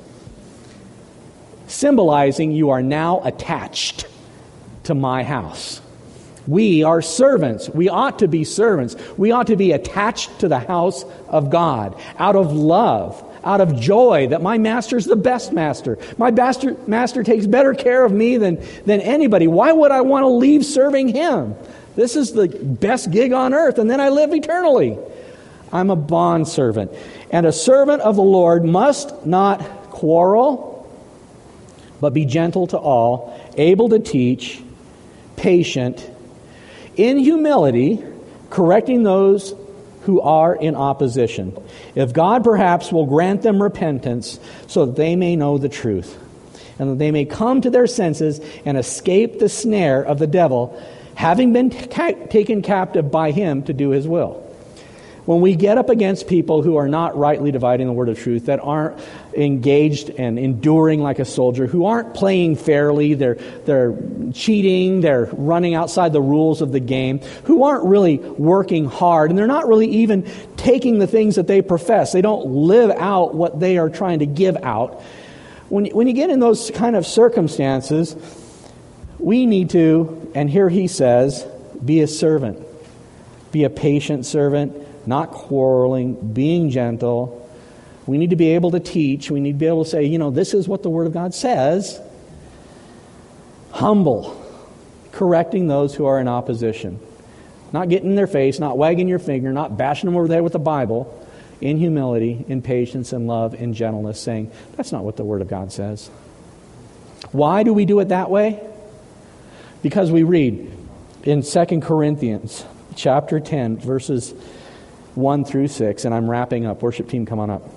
Symbolizing you are now attached to my house. We are servants. We ought to be servants. We ought to be attached to the house of God out of love, out of joy that my master's the best master. My master, master takes better care of me than, than anybody. Why would I want to leave serving him? This is the best gig on earth, and then I live eternally. I'm a bondservant. And a servant of the Lord must not quarrel, but be gentle to all, able to teach, patient, in humility, correcting those who are in opposition. If God perhaps will grant them repentance so that they may know the truth, and that they may come to their senses and escape the snare of the devil, having been ta- taken captive by him to do his will. When we get up against people who are not rightly dividing the word of truth, that aren't engaged and enduring like a soldier, who aren't playing fairly, they're they're cheating, they're running outside the rules of the game, who aren't really working hard, and they're not really even taking the things that they profess. They don't live out what they are trying to give out. When, when you get in those kind of circumstances, we need to, and here he says, be a servant. Be a patient servant, not quarreling, being gentle. We need to be able to teach. We need to be able to say, you know, this is what the Word of God says. Humble, correcting those who are in opposition. Not getting in their face, not wagging your finger, not bashing them over the head with the Bible. In humility, in patience, in love, in gentleness, saying, that's not what the Word of God says. Why do we do it that way? Because we read in Second Corinthians chapter ten, verses one through six, and I'm wrapping up. Worship team, come on up.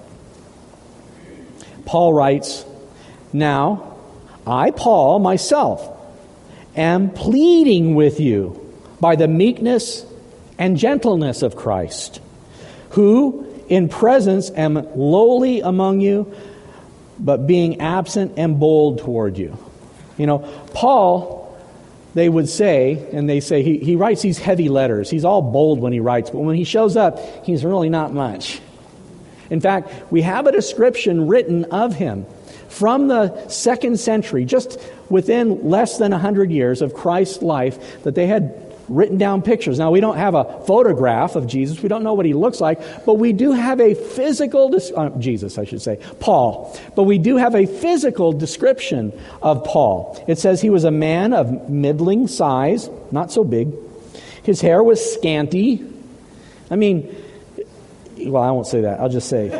Paul writes, now, I, Paul, myself, am pleading with you by the meekness and gentleness of Christ, who in presence am lowly among you, but being absent am bold toward you. You know, Paul, they would say, and they say, he, he writes these heavy letters. He's all bold when he writes, but when he shows up, he's really not much. In fact, we have a description written of him from the second century, just within less than one hundred years of Christ's life, that they had written down pictures. Now, we don't have a photograph of Jesus. We don't know what he looks like, but we do have a physical, uh, Jesus, I should say, Paul. But we do have a physical description of Paul. It says he was a man of middling size, not so big. His hair was scanty. I mean, well, I won't say that. I'll just say,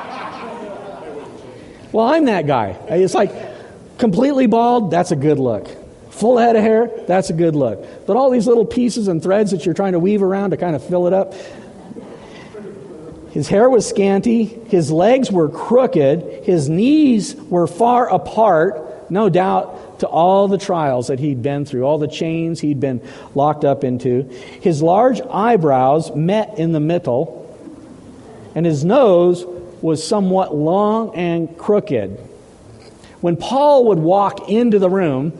well, I'm that guy. It's like completely bald, that's a good look. Full head of hair, that's a good look. But all these little pieces and threads that you're trying to weave around to kind of fill it up. His hair was scanty. His legs were crooked. His knees were far apart, no doubt, to all the trials that he'd been through, all the chains he'd been locked up into. His large eyebrows met in the middle, and his nose was somewhat long and crooked. When Paul would walk into the room,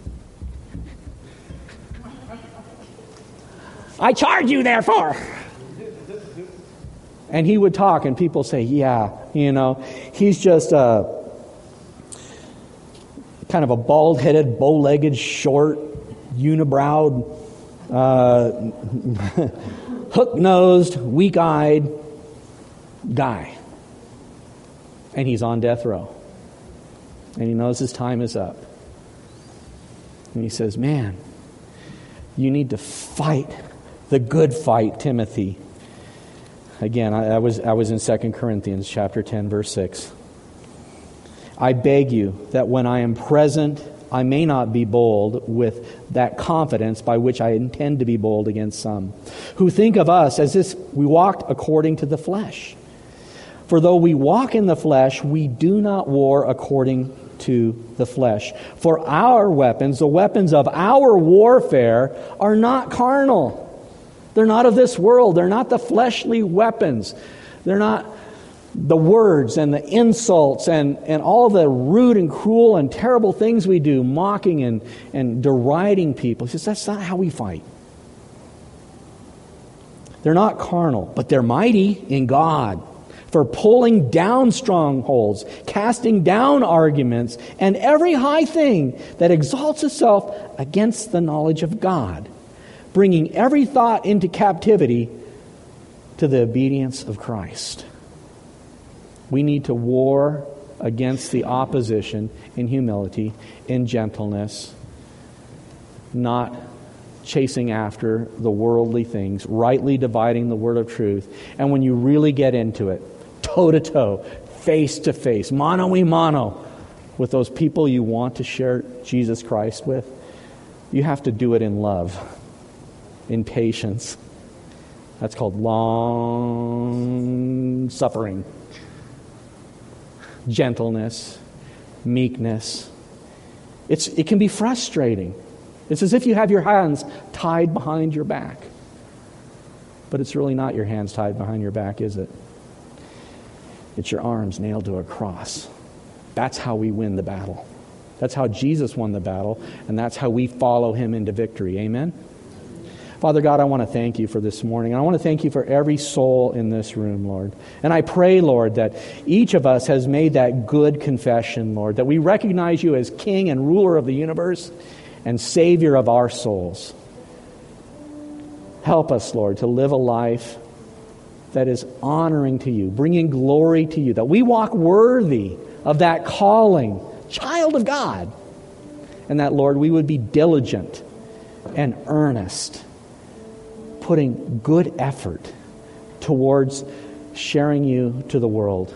I charge you, therefore. And he would talk, and people say, yeah, you know, he's just a kind of a bald-headed, bow-legged, short, unibrowed, uh, hook-nosed, weak-eyed guy. And he's on death row. And he knows his time is up. And he says, man, you need to fight the good fight, Timothy. Again, I, I was I was in Second Corinthians chapter ten, verse six. I beg you that when I am present, I may not be bold with that confidence by which I intend to be bold against some, who think of us as if we walked according to the flesh. For though we walk in the flesh, we do not war according to the flesh. For our weapons, the weapons of our warfare, are not carnal. They're not of this world. They're not the fleshly weapons. They're not the words and the insults and, and all the rude and cruel and terrible things we do, mocking and, and deriding people. He says, that's not how we fight. They're not carnal, but they're mighty in God for pulling down strongholds, casting down arguments, and every high thing that exalts itself against the knowledge of God, bringing every thought into captivity to the obedience of Christ. We need to war against the opposition in humility, in gentleness, not chasing after the worldly things, rightly dividing the word of truth. And when you really get into it, toe to toe, face to face, mano y mano, with those people you want to share Jesus Christ with, you have to do it in love, in patience. That's called long suffering. Gentleness, meekness. It's, it can be frustrating. It's as if you have your hands tied behind your back. But it's really not your hands tied behind your back, is it? It's your arms nailed to a cross. That's how we win the battle. That's how Jesus won the battle, and that's how we follow Him into victory. Amen? Father God, I want to thank you for this morning. I want to thank you for every soul in this room, Lord. And I pray, Lord, that each of us has made that good confession, Lord, that we recognize you as King and ruler of the universe and Savior of our souls. Help us, Lord, to live a life that is honoring to you, bringing glory to you, that we walk worthy of that calling, child of God, and that, Lord, we would be diligent and earnest, putting good effort towards sharing you to the world.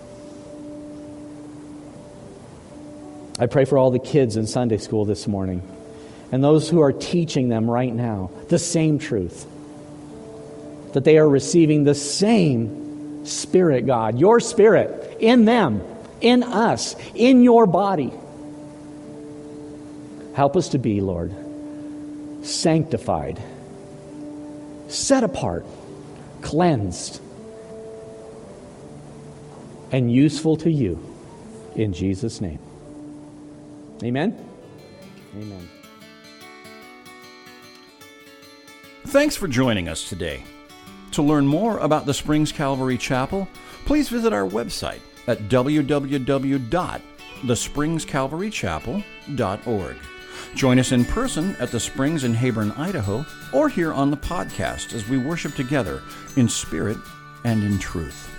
I pray for all the kids in Sunday school this morning and those who are teaching them right now the same truth, that they are receiving the same Spirit, God, your Spirit in them, in us, in your body. Help us to be, Lord, sanctified, set apart, cleansed, and useful to you in Jesus' name. Amen? Amen. Thanks for joining us today. To learn more about the Springs Calvary Chapel, please visit our website at w w w dot the springs calvary chapel dot org. Join us in person at the Springs in Heyburn, Idaho, or here on the podcast as we worship together in spirit and in truth.